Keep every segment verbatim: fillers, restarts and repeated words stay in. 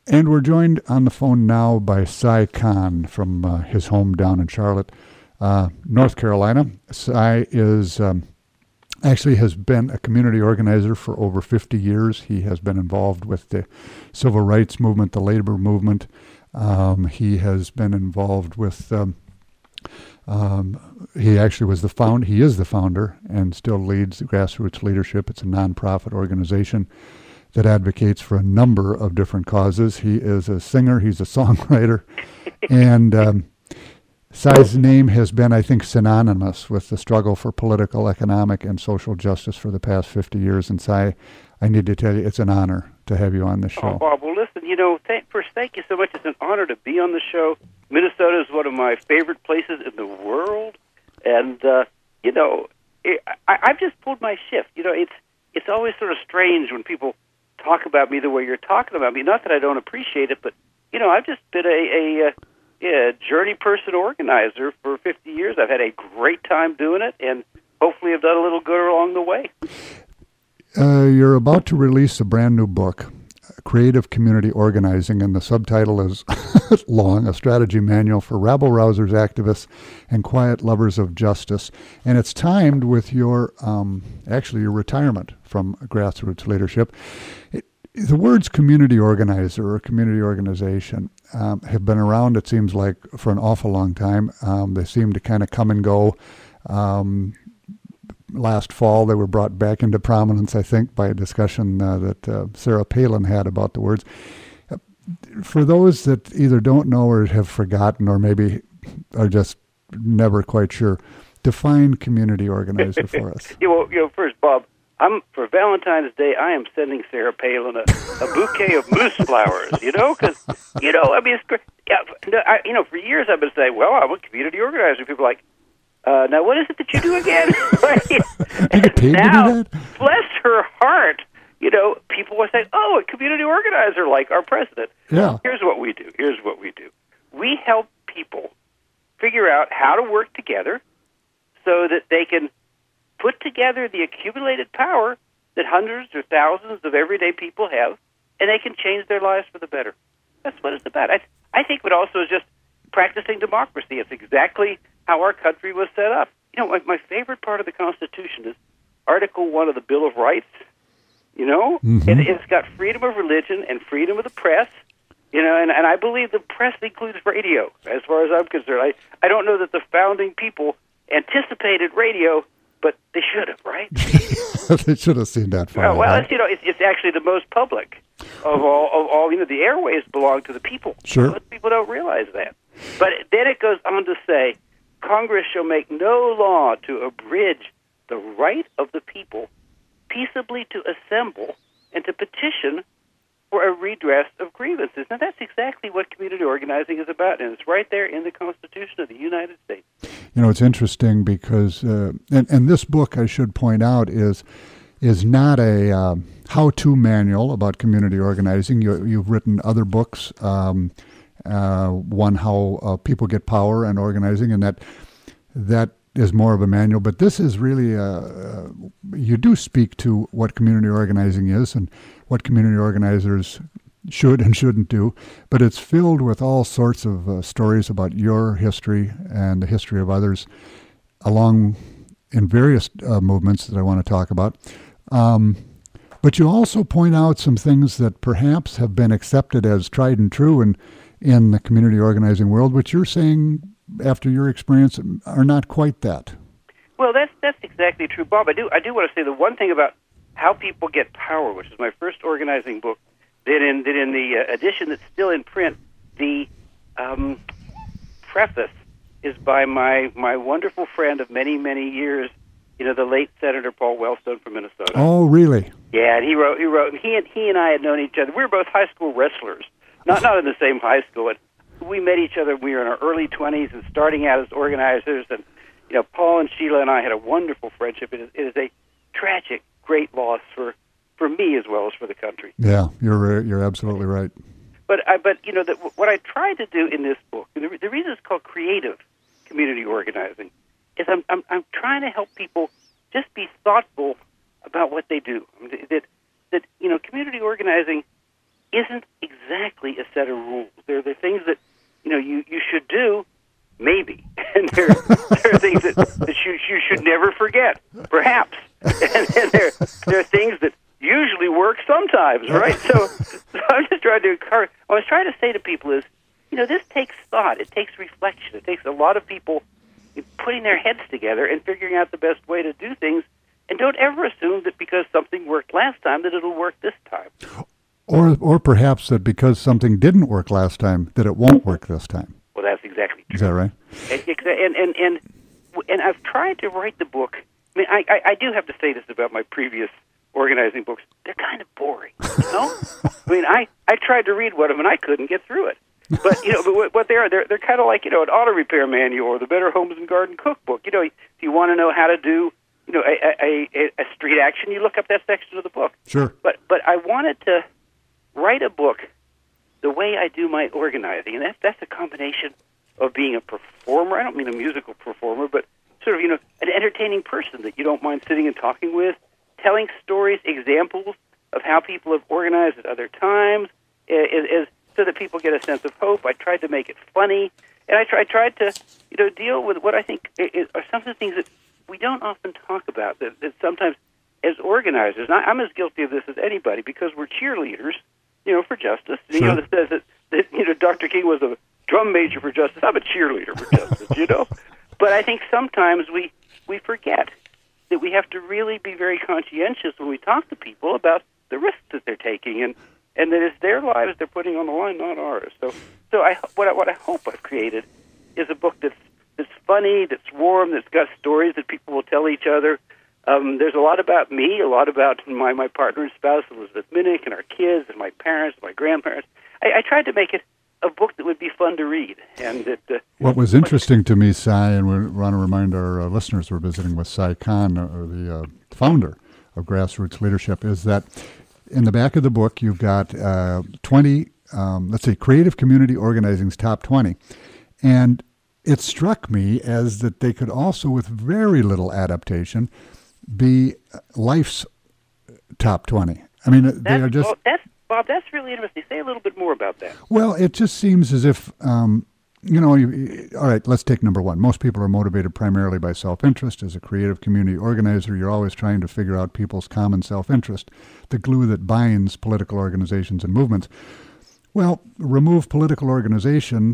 And we're joined on the phone now by Cy Kahn from uh, his home down in Charlotte, uh, North Carolina. Cy is um, actually has been a community organizer for over fifty years. He has been involved with the civil rights movement, the labor movement. Um, he has been involved with, um, um, he actually was the found, he is the founder and still leads Grassroots Leadership. It's a nonprofit organization that advocates for a number of different causes. He is a singer, he's a songwriter, and um, Cy's name has been, I think, synonymous with the struggle for political, economic, and social justice for the past fifty years. And Cy, I need to tell you, it's an honor to have you on the show. Oh, Bob, well, listen, you know, th- first, thank you so much. It's an honor to be on the show. Minnesota is one of my favorite places in the world, and, uh, you know, it, I, I've just pulled my shift. You know, it's it's always sort of strange when people talk about me the way you're talking about me. Not that I don't appreciate it, but, you know, I've just been a, a, a yeah, journey person organizer for fifty years. I've had a great time doing it, and hopefully I've done a little good along the way. Uh, you're about to release a brand new book, Creative Community Organizing, and the subtitle is long, A Strategy Manual for Rabble-Rousers, Activists, and Quiet Lovers of Justice. And it's timed with your, um, actually, your retirement from Grassroots Leadership. It, the words community organizer or community organization um, have been around, it seems like, for an awful long time. Um, they seem to kind of come and go. Um, last fall, they were brought back into prominence, I think, by a discussion uh, that uh, Sarah Palin had about the words. Uh, for those that either don't know or have forgotten or maybe are just never quite sure, define community organizer for us. you, know, you know, first, Bob, I'm for Valentine's Day. I am sending Sarah Palin a, a bouquet of moose flowers. You know, because you know, I mean, it's great. Yeah, no, I, you know, for years I've been saying, "Well, I'm a community organizer." People are like, uh, "Now, what is it that you do again?" You get paid now, to do that? Bless her heart. You know, people are saying, "Oh, a community organizer like our president." Yeah. Here's what we do. Here's what we do. We help people figure out how to work together so that they can put together the accumulated power that hundreds or thousands of everyday people have, and they can change their lives for the better. That's what it's about. I, I think it also is just practicing democracy. It's exactly how our country was set up. You know, my, my favorite part of the Constitution is Article one of the Bill of Rights, you know? Mm-hmm. And it's got freedom of religion and freedom of the press, you know, and, and I believe the press includes radio, as far as I'm concerned. I, I don't know that the founding people anticipated radio, but they should have, right? They should have seen that far. Well, well right? it's, you know, it's, it's actually the most public of all. Of all, you know, the airways belong to the people. Sure. Most people don't realize that. But then it goes on to say, Congress shall make no law to abridge the right of the people peaceably to assemble and to petition for a redress of grievances. Now, that's exactly what community organizing is about, and it's right there in the Constitution of the United States. You know, it's interesting because, uh, and, and this book, I should point out, is is not a um, how-to manual about community organizing. You, you've written other books, um, uh, one, How uh, People Get Power and Organizing, and that that is more of a manual. But this is really, uh, uh, you do speak to what community organizing is and what community organizers should and shouldn't do, but it's filled with all sorts of uh, stories about your history and the history of others along in various uh, movements that I want to talk about. Um, but you also point out some things that perhaps have been accepted as tried and true in, in the community organizing world, which you're saying, after your experience, are not quite that. Well, that's that's exactly true, Bob. I do I do want to say the one thing about How People Get Power, which is my first organizing book, that in that in the uh, edition that's still in print, the um, preface is by my my wonderful friend of many many years, you know, the late Senator Paul Wellstone from Minnesota. Oh, really? Yeah, and he wrote he wrote and he and he and I had known each other. We were both high school wrestlers, not not in the same high school. But we met each other. We were in our early twenties and starting out as organizers. And you know, Paul and Sheila and I had a wonderful friendship. It is, it is a tragic, great loss for, for me as well as for the country. Yeah, you're you're absolutely right. But I, but you know, that what I tried to do in this book, and the, the reason it's called Creative Community Organizing, is I'm I'm I'm trying to help people just be thoughtful about what they do. I mean, that that you know, community organizing isn't exactly a set of rules. There are the things that, you know, you, you should do, maybe. And there, there are things that, that you, you should never forget, perhaps. And, and there, there are things that usually work sometimes, right? So, so I'm just trying to encourage, what I was trying to say to people is, you know, this takes thought. It takes reflection. It takes a lot of people putting their heads together and figuring out the best way to do things. And don't ever assume that because something worked last time that it'll work this time. Or or perhaps that because something didn't work last time that it won't work this time. Well, that's exactly true. Is that right? And and and and, and I've tried to write the book. I mean, I, I, I do have to say this about my previous organizing books. They're kind of boring, you know? I mean, I, I tried to read one of them, and I couldn't get through it. But, you know, but what, what they are, they're, they're kind of like, you know, an auto repair manual or the Better Homes and Garden Cookbook. You know, if you want to know how to do, you know, a, a, a street action, you look up that section of the book. Sure. But but I wanted to write a book the way I do my organizing, and that's, that's a combination of being a performer. I don't mean a musical performer, but sort of, you know, an entertaining person that you don't mind sitting and talking with, telling stories, examples of how people have organized at other times, is, is so that people get a sense of hope. I tried to make it funny, and I, try, I tried to, you know, deal with what I think is, are some of the things that we don't often talk about, that, that sometimes as organizers, and I, I'm as guilty of this as anybody because we're cheerleaders, you know, for justice. Sure. You know, that says that, that, you know, Doctor King was a drum major for justice. I'm a cheerleader for justice, you know. But I think sometimes we, we forget that we have to really be very conscientious when we talk to people about the risks that they're taking, and, and that it's their lives they're putting on the line, not ours. So, so I, what I, what I hope I've created is a book that's that's funny, that's warm, that's got stories that people will tell each other. Um, there's a lot about me, a lot about my, my partner and spouse, Elizabeth Minnick, and our kids, and my parents, my grandparents. I, I tried to make it a book that would be fun to read. And it, uh, what was interesting to me, Cy, and we want to remind our uh, listeners we're visiting with Cy Kahn, uh, the uh, founder of Grassroots Leadership, is that in the back of the book you've got uh, twenty, um, let's say, creative community organizing's top twenty. And it struck me as that they could also, with very little adaptation, be life's top twenty. I mean, that's, they are just... Well, that's, Bob, that's really interesting. Say a little bit more about that. Well, it just seems as if, um, you know, you, all right, let's take number one. Most people are motivated primarily by self-interest. As a creative community organizer, you're always trying to figure out people's common self-interest, the glue that binds political organizations and movements. Well, remove political organization.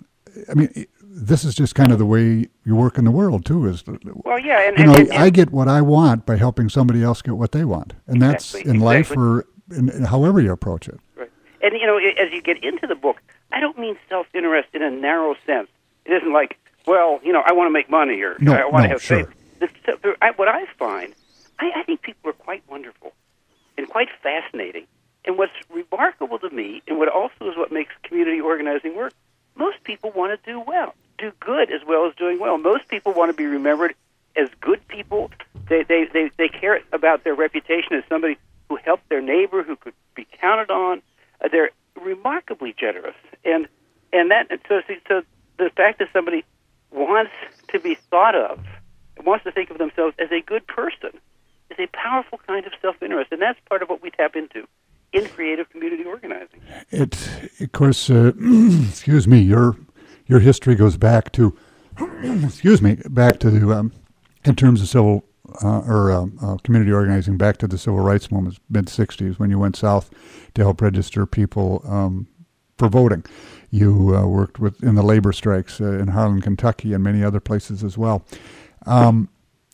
I mean, this is just kind of the way you work in the world, too. Is well, yeah, and, you know, and, and, I get what I want by helping somebody else get what they want, and that's exactly, in life exactly. or in, in however you approach it. Right. And you know, as you get into the book, I don't mean self-interest in a narrow sense. It isn't like, well, you know, I want to make money or no, I want no, to have sure. faith. The, the, I, what I find, I, I think people are quite wonderful and quite fascinating. And what's remarkable to me, and what also is what makes community organizing work, most people want to do well. Do good as well as doing well. Most people want to be remembered as good people. They they they, they care about their reputation as somebody who helped their neighbor, who could be counted on. Uh, they're remarkably generous, and and that so so the fact that somebody wants to be thought of, wants to think of themselves as a good person, is a powerful kind of self-interest, and that's part of what we tap into in creative community organizing. It, of course, uh, excuse me, your your history goes back to, excuse me, back to, um, in terms of civil uh, or um, uh, community organizing, back to the civil rights movement, mid sixties, when you went south to help register people um, for voting. You uh, worked with in the labor strikes uh, in Harlan, Kentucky, and many other places as well. Um,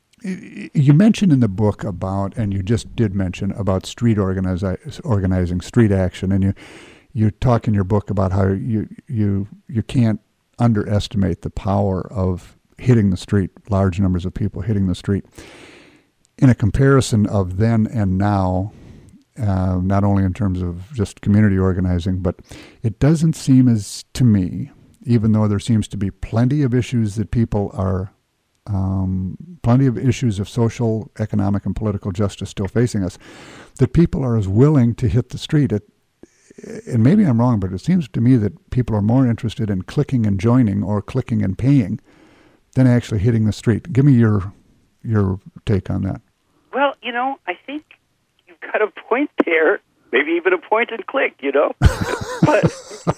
You mentioned in the book about, and you just did mention, about street organizi- organizing, street action, and you you talk in your book about how you you you can't underestimate the power of hitting the street, large numbers of people hitting the street. In a comparison of then and now, uh, not only in terms of just community organizing, but it doesn't seem as, to me, even though there seems to be plenty of issues that people are Um, plenty of issues of social, economic, and political justice still facing us, that people are as willing to hit the street. It, and maybe I'm wrong, but it seems to me that people are more interested in clicking and joining or clicking and paying than actually hitting the street. Give me your your take on that. Well, you know, I think you've got a point there maybe even a point and click, you know. But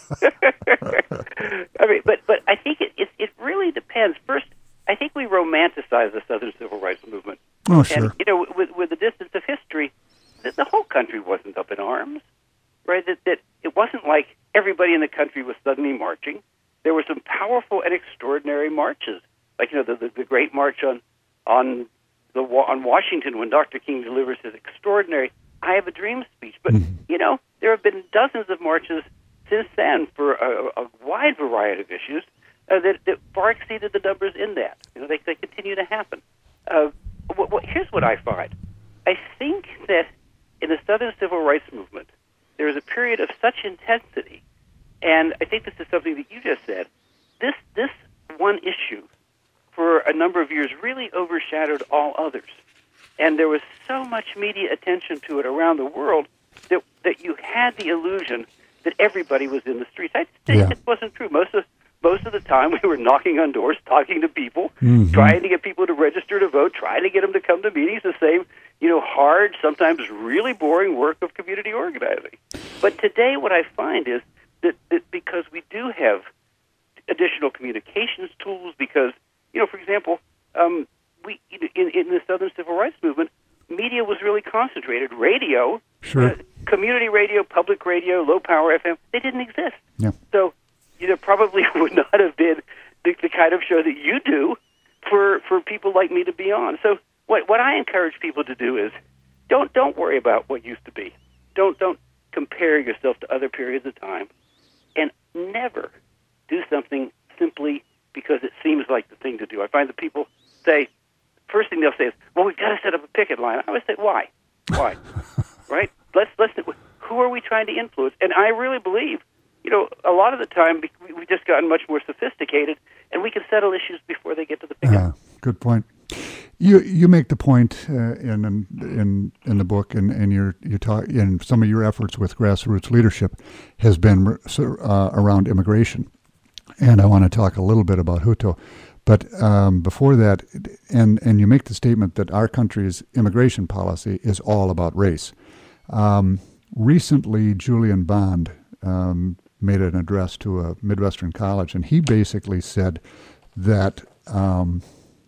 I mean, but but I think it, it it really depends. First, I think we romanticize the Southern Civil Rights Movement. Oh, sure. And, you know, with with the distance of history, the, the whole country wasn't up in arms, right? That that it wasn't like everybody in the country was suddenly marching. There were some powerful and extraordinary marches, like you know the the, the Great March on on the on Washington when Doctor King delivers his extraordinary "I Have a Dream" speech. But mm-hmm. you know, there have been dozens of marches since then for a, a wide variety of issues uh, that, that far exceeded the numbers in that. You know, they, they continue to happen. Uh, what, what, here's what I find: I think that in the Southern Civil Rights Movement, there is a period of such intensity, and I think this is something that you just said. This this one issue, for a number of years, really overshadowed all others. And there was so much media attention to it around the world that that you had the illusion that everybody was in the streets. I think yeah. it wasn't true. Most of most of the time, we were knocking on doors, talking to people, mm-hmm. trying to get people to register to vote, trying to get them to come to meetings. The same, you know, hard, sometimes really boring work of community organizing. But today, what I find is that, that because we do have additional communications tools, because you know, for example, um, we in, in the Southern Civil Rights Movement, media was really concentrated. Radio, sure. uh, community radio, public radio, low power F M, they didn't exist. Yeah. So, you know, probably would not have been the, the kind of show that you do for for people like me to be on. So, what what I encourage people to do is don't don't worry about what used to be. Don't don't compare yourself to other periods of time, and never do something simply because it seems like the thing to do. I find that people say, first thing they'll say is, well, we've got to set up a picket line. I always say, why? Why? Right? Let's, let's, who are we trying to influence? And I really believe, you know, a lot of the time we've just gotten much more sophisticated, and we can settle issues before they get to the picket. Uh, good point. You you make the point uh, in in in the book, and and your you talk in some of your efforts with grassroots leadership has been uh, around immigration. And I want to talk a little bit about Houthi. But um, before that, and, and you make the statement that our country's immigration policy is all about race. Um, recently, Julian Bond um, made an address to a Midwestern college, and he basically said that, um,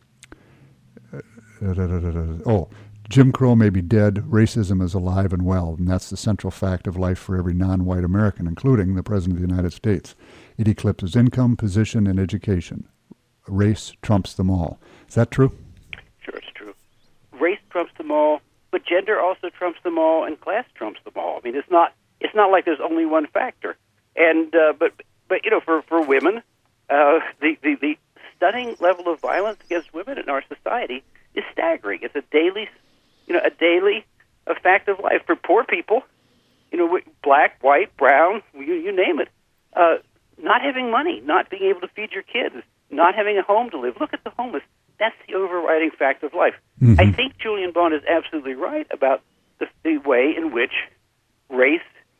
uh, da, da, da, da, oh, Jim Crow may be dead, racism is alive and well, and that's the central fact of life for every non-white American, including the President of the United States. It eclipses income, position, and education. Race trumps them all. Is that true? Sure, it's true. Race trumps them all, but gender also trumps them all, and class trumps them all. I mean, it's not it's not like there's only one factor. And uh, but but you know, for for women, uh, the, the the stunning level of violence against women in our society is staggering. It's a daily, you know, a daily a fact of life. For poor people, you know, black, white, brown, you, you name it, uh, not having money, not being able to feed your kids, not having a home to live. Look at the homeless. That's the overriding fact of life. Mm-hmm. I think Julian Bond is absolutely right about the, the way in which race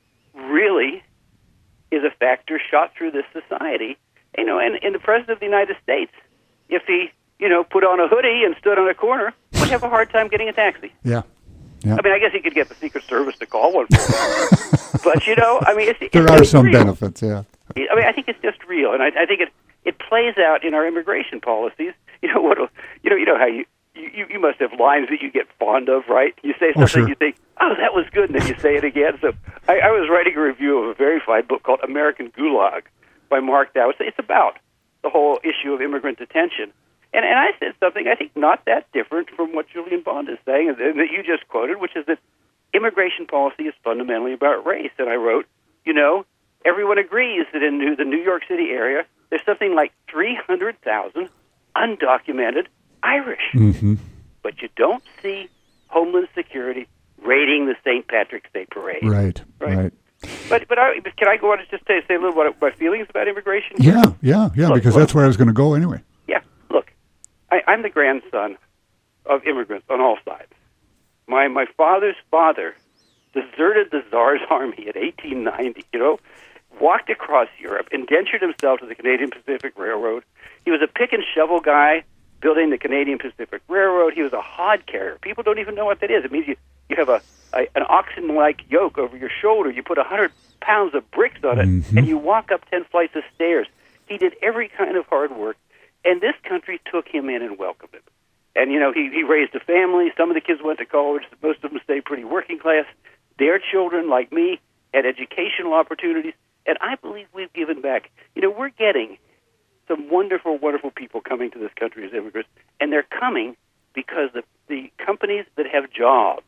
really is a factor shot through this society. You know, and, and the President of the United States, if he, you know, put on a hoodie and stood on a corner, would have a hard time getting a taxi. Yeah. yeah. I mean, I guess he could get the Secret Service to call one for him. But, you know, I mean, it's, there it's are some real. benefits, yeah. I mean, I think it's just real, and I, I think it it plays out in our immigration policies. You know what? You know, you know how you you, you must have lines that you get fond of, right? You say something, oh, sure. you think, oh, that was good, and then you say it again. So I, I was writing a review of a very fine book called American Gulag by Mark Dow. It's, it's about the whole issue of immigrant detention. And and I said something I think not that different from what Julian Bond is saying, and that you just quoted, which is that immigration policy is fundamentally about race. And I wrote, you know, everyone agrees that in New, the New York City area, there's something like three hundred thousand undocumented Irish. Mm-hmm. But you don't see Homeland Security raiding the Saint Patrick's Day parade. Right, right. right. But but I, can I go on and just say, say a little about my feelings about immigration? Yeah, yeah, yeah, look, because look, that's where I was going to go anyway. Yeah, look, I, I'm the grandson of immigrants on all sides. My my father's father deserted the Tsar's army in eighteen ninety, you know, walked across Europe, indentured himself to the Canadian Pacific Railroad. He was a pick and shovel guy building the Canadian Pacific Railroad. He was a hod carrier. People don't even know what that is. It means you, you have a, a an oxen-like yoke over your shoulder. You put one hundred pounds of bricks on it, mm-hmm. and you walk up ten flights of stairs. He did every kind of hard work, and this country took him in and welcomed him. And, you know, he, he raised a family. Some of the kids went to college. Most of them stayed pretty working class. Their children, like me, had educational opportunities. And I believe we've given back. You know, we're getting some wonderful, wonderful people coming to this country as immigrants. And they're coming because the, the companies that have jobs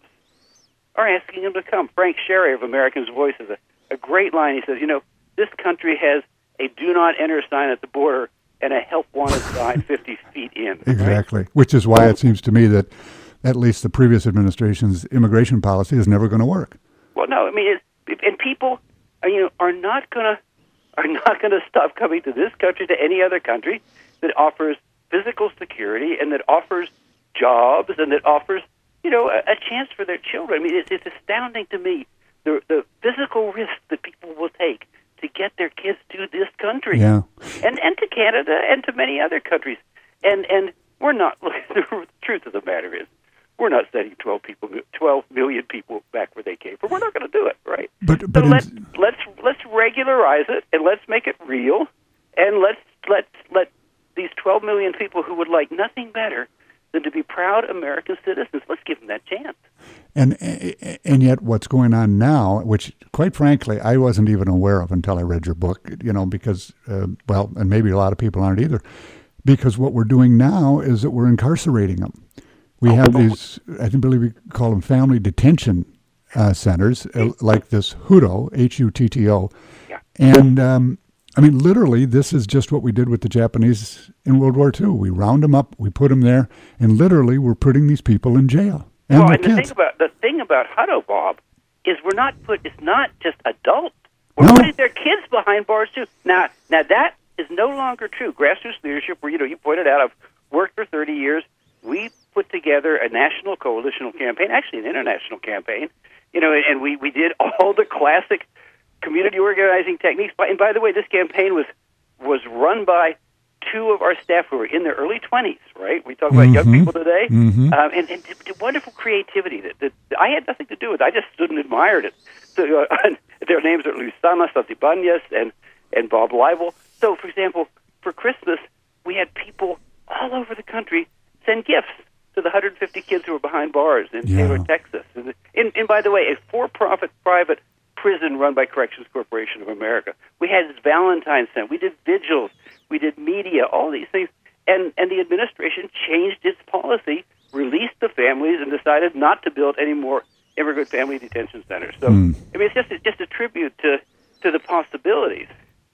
are asking them to come. Frank Sherry of American's Voice has a, a great line. He says, you know, this country has a do not enter sign at the border and a help wanted sign fifty feet in. Exactly, right? Which is why it seems to me that at least the previous administration's immigration policy is never going to work. Well, no, I mean, it's, and people, are, you know, are not going to are not going to stop coming to this country, to any other country that offers physical security and that offers jobs and that offers, you know, a, a chance for their children. I mean, it's, it's astounding to me the the physical risk that people will take to get their kids to this country, yeah. and and to Canada and to many other countries, and and we're not. The truth of the matter is, we're not sending twelve people, twelve million people back where they came from. We're not going to do it, right? But but so let's in, let's let's regularize it and let's make it real, and let's let's let these twelve million people who would like nothing better than to be proud American citizens. Let's give them that chance. And and yet what's going on now, which quite frankly I wasn't even aware of until I read your book, you know, because, uh, well, and maybe a lot of people aren't either, because what we're doing now is that we're incarcerating them. We have these, I think, believe we call them family detention uh, centers, uh, like this Hutto, H U T T O. Yeah. And, um, I mean, literally, this is just what we did with the Japanese in World War Two. We round them up, we put them there, and literally we're putting these people in jail. And well, the and kids. the thing about the thing about Hutto, Bob, is we're not put. It's not just adults. We're No. putting their kids behind bars too. Now, now that is no longer true. Grassroots leadership, where you know you pointed out, I've worked for thirty years. We put together a national coalitional campaign, actually an international campaign. You know, and we we did all the classic community organizing techniques. And by the way, this campaign was was run by two of our staff who were in their early twenties, right? We talk about mm-hmm. young people today, mm-hmm. um, and, and t- t- wonderful creativity that, that I had nothing to do with. I just stood and admired it. So, uh, their names are Lusama Santibanyas and, and Bob Leibel. So, for example, for Christmas, we had people all over the country send gifts to the one hundred fifty kids who were behind bars in Yeah. Taylor, Texas. And, and, and by the way, a for-profit private prison run by Corrections Corporation of America. We had Valentine's Day. We did vigils. We did media, all these things. And, and the administration changed its policy, released the families, and decided not to build any more immigrant family detention centers. So, Mm. I mean, it's just, it's just a tribute to, to the possibilities.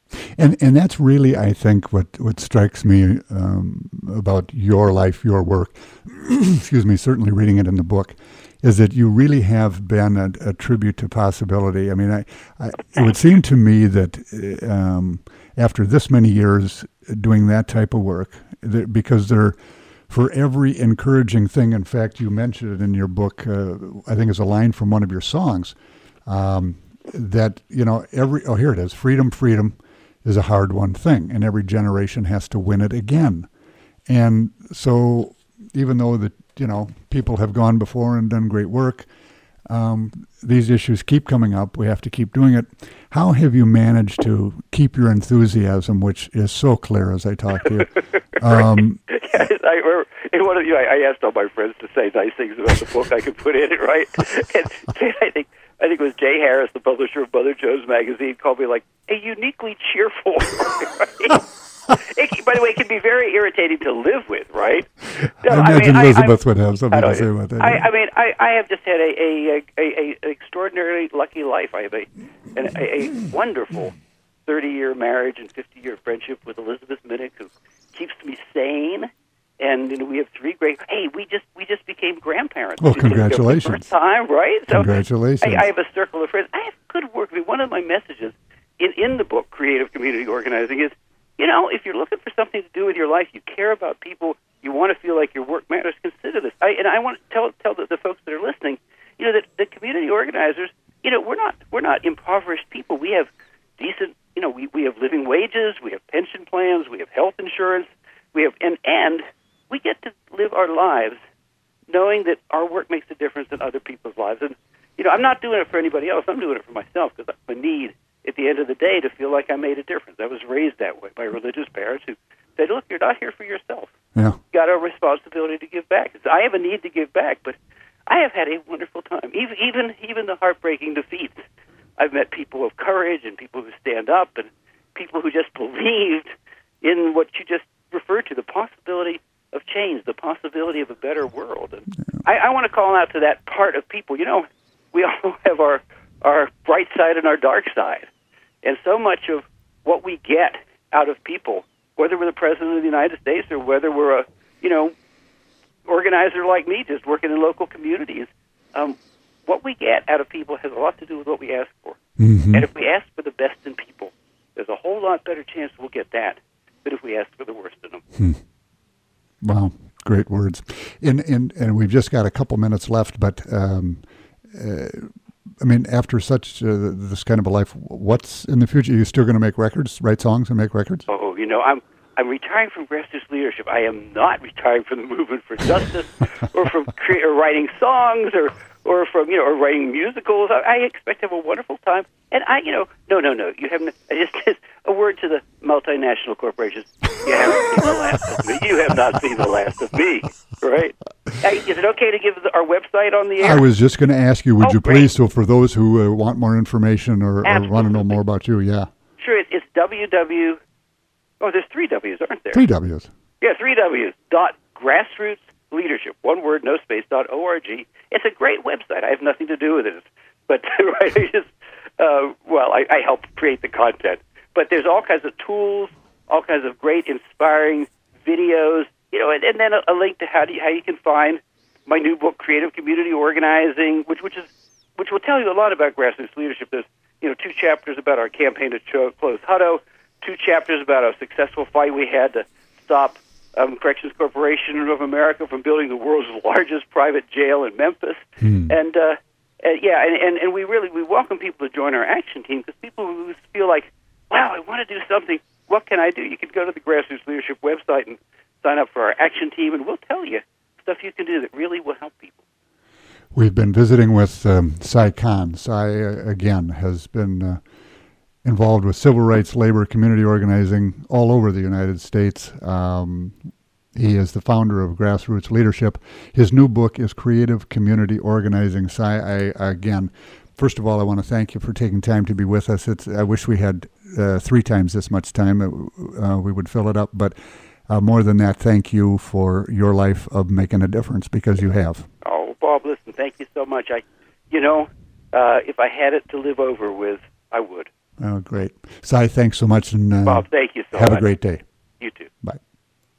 And and that's really, I think, what, what strikes me um, about your life, your work, excuse me, certainly reading it in the book, is that you really have been a, a tribute to possibility. I mean, I, I, it would seem to me that um, after this many years doing that type of work, that because there, for every encouraging thing, in fact, you mentioned it in your book, uh, I think it's a line from one of your songs, um, that, you know, every, oh, here it is, freedom, freedom is a hard-won thing, and every generation has to win it again. And so even though the you know people have gone before and done great work, um, these issues keep coming up. We have to keep doing it. How have you managed to keep your enthusiasm, which is so clear as I talk to you? Um, yes, I remember in one of you, I, I asked all my friends to say nice things about the book I could put in it, right? And I think I think it was Jay Harris, the publisher of Mother Jones magazine, called me like a uniquely cheerful. Right? It, by the way, it can be very irritating to live with, right? No, I imagine I mean, Elizabeth I, would have something to say about that. I, I mean, I, I have just had a, a, a, a, a extraordinarily lucky life. I have a an, a, a wonderful thirty-year marriage and fifty-year friendship with Elizabeth Minnick, who keeps me sane. And you know, we have three great. Hey, we just we just became grandparents. Well, congratulations! For the first time, right? So congratulations! I, I have a circle of friends. I have good work. I mean, one of my messages in in the book, Creative Community Organizing, is, you know, if you're looking for something to do with your life, you care about people, you want to feel like your work matters, consider this. I, and I want to tell tell the, the folks that are listening, you know, that the community organizers, you know, we're not we're not impoverished people. We have decent, you know, we, we have living wages, we have pension plans, we have health insurance, we have and and we get to live our lives knowing that our work makes a difference in other people's lives. And, you know, I'm not doing it for anybody else. I'm doing it for myself because I need, at the end of the day, to feel like I made a difference. I was raised that way by religious parents who said, look, you're not here for yourself. Yeah. You've got a responsibility to give back. I have a need to give back, but I have had a wonderful time. Even, even, even the heartbreaking defeats. I've met people of courage and people who stand up and people who just believed in what you just referred to, the possibility of change, the possibility of a better world. And yeah. I, I want to call out to that part of people. You know, we all have our, our bright side and our dark side. And so much of what we get out of people, whether we're the President of the United States or whether we're a, you know, organizer like me just working in local communities, um, what we get out of people has a lot to do with what we ask for. Mm-hmm. And if we ask for the best in people, there's a whole lot better chance we'll get that than if we ask for the worst in them. Hmm. Wow, great words. And, and, and we've just got a couple minutes left, but um, uh, I mean, after such uh, this kind of a life, what's in the future? Are you still going to make records, write songs and make records? Oh, you know, I'm I'm retiring from grassroots leadership. I am not retiring from the movement for justice or from cre- or writing songs or, or from, you know, or writing musicals. I, I expect to have a wonderful time. And I, you know, no, no, no. You haven't, just, just a word to the multinational corporations. You haven't seen the last of me. You have not seen the last of me, right? Hey, is it okay to give the, our website on the air? I was just going to ask you, would oh, you great. please, so for those who uh, want more information or, or want to know more about you, yeah. Sure, it's, it's www. Oh, there's three W's, aren't there? Three W's. Yeah, three W's. Dot grassroots leadership, one word, no space, dot O R G. It's a great website. I have nothing to do with it. But, right, I just, uh, well, I, I help create the content. But there's all kinds of tools, all kinds of great, inspiring videos, you know, and, and then a, a link to how do you, how you can find my new book, Creative Community Organizing, which which is which will tell you a lot about grassroots leadership. There's, you know, two chapters about our campaign to cho- close Hutto, two chapters about a successful fight we had to stop um, Corrections Corporation of America from building the world's largest private jail in Memphis. Hmm. And, uh, uh, yeah, and, and, and we really we welcome people to join our action team because people who feel like, wow, I want to do something. What can I do? You can go to the Grassroots Leadership website and sign up for our action team, and we'll tell you stuff you can do that really will help people. We've been visiting with um, Cy Kahn. Cy, uh, again, has been uh, involved with civil rights, labor, community organizing all over the United States. Um, he is the founder of Grassroots Leadership. His new book is Creative Community Organizing. Cy, I, again, first of all, I want to thank you for taking time to be with us. It's, I wish we had uh, three times this much time. Uh, we would fill it up. But uh, more than that, thank you for your life of making a difference, because you have. Oh, Bob, listen, thank you so much. I, you know, uh, if I had it to live over with, I would. Oh, great. Cy, thanks so much. And uh, Bob, thank you so have much. Have a great day.